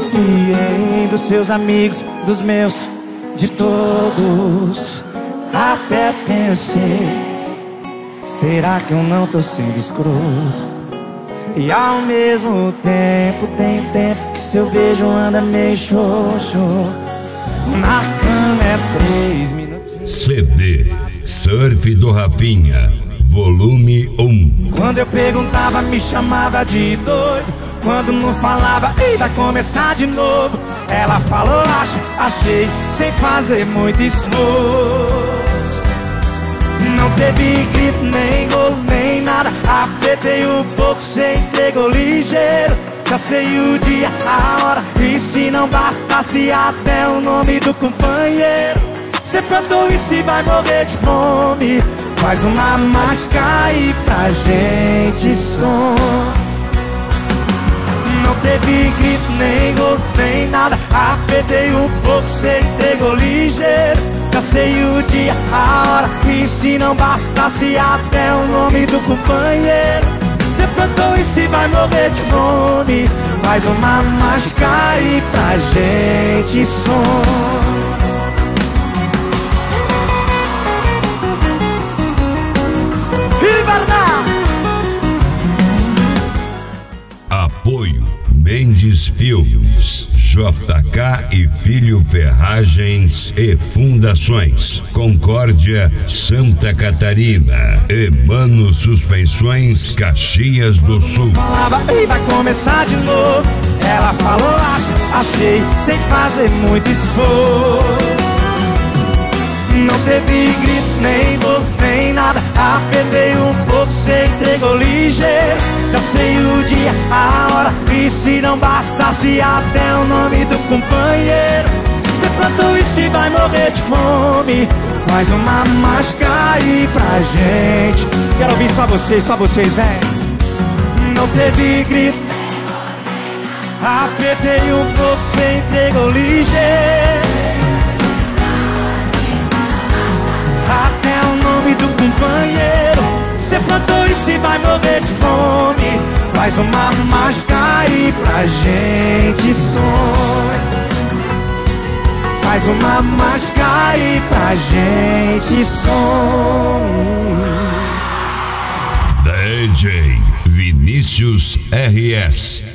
Desconfiei dos seus amigos, dos meus, de todos. Até pensei, será que eu não tô sendo escroto? E ao mesmo tempo, tem tempo que seu beijo anda meio xoxo. Na cama é 3 minutinhos. CD Surf do Rafinha, volume 1. Quando eu perguntava, me chamava de doido. Quando não falava, ei, vai começar de novo. Ela falou, acho, achei, sem fazer muito esforço. Não teve grito, nem golo, nem nada. Apertei um pouco, cê entregou ligeiro. Já sei o dia, a hora, e se não bastasse até o nome do companheiro. Cê plantou e se vai morrer de fome. Faz uma mágica aí pra gente som. Não teve grito, nem golo, nem nada. Apertei um pouco, cê entregou ligeiro. Já sei o dia, a hora, e se não bastasse até o nome do companheiro. Cê plantou e se vai morrer de fome. Faz uma mágica aí pra gente som. Apoio Mendes Filmes, JK e Filho Ferragens e Fundações, Concórdia, Santa Catarina, Emano Suspensões, Caxias do Sul. Falava, ei, vai começar de novo. Ela falou, acho, achei, sem fazer muito esforço. Não teve grito, nem golo, nem nada. Apertei um pouco, cê entregou ligeiro. Já sei o dia, a hora, e se não bastasse até o nome do companheiro. Cê plantou e se vai morrer de fome. Faz uma mágica aí pra gente. Quero ouvir só vocês, vem. Não teve grito, apertei um pouco, cê entregou ligeiro. Até o nome do companheiro. Cê plantou e se vai morrer de fome. Faz uma mágica aí pra gente sonhar. Faz uma mágica aí pra gente sonhar. DJ Vinícius RS.